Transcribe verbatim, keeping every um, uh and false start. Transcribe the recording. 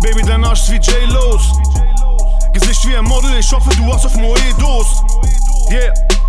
Baby, dein Arsch ist wie J-Lo's. Gesicht wie ein Model, ich hoffe, du hast auf Moe Dost. Yeah.